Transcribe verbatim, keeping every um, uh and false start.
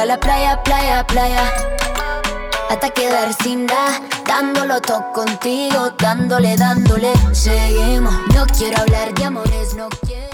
la playa, playa, playa, hasta quedar sin nada, dándolo todo contigo, dándole, dándole. Seguimos, no quiero hablar de amores, no quiero.